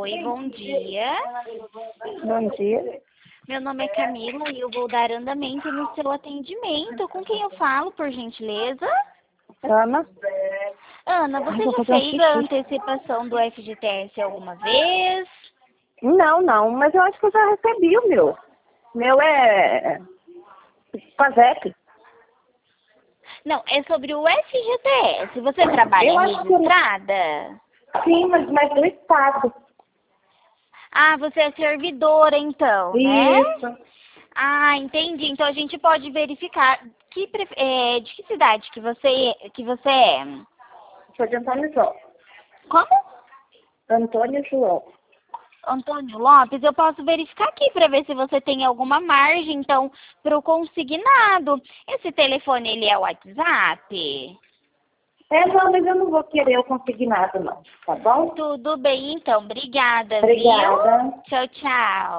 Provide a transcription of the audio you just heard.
Oi, bom dia. Bom dia. Meu nome é Camila e eu vou dar andamento no seu atendimento. Com quem eu falo, por gentileza? Ana? Ana, Ai, você vou já fazer um fez a xixi. antecipação do FGTS alguma vez? Não, mas eu acho que eu já recebi o meu. Meu é PASEP. Não, é sobre o FGTS. Você trabalha Eu acho que registrada? sim, mas do Estado. Ah, você é servidora então, né? Isso. Ah, entendi. Então a gente pode verificar de que cidade que você é. Sou de Antônio João. Como? Antônio João. Antônio Lopes, eu posso verificar aqui para ver se você tem alguma margem, então, para o consignado. Esse telefone, ele é o WhatsApp? Não, mas eu não vou querer o consignado, não. Tá bom? Tudo bem, então. Obrigada, viu? Obrigada. Tchau, tchau.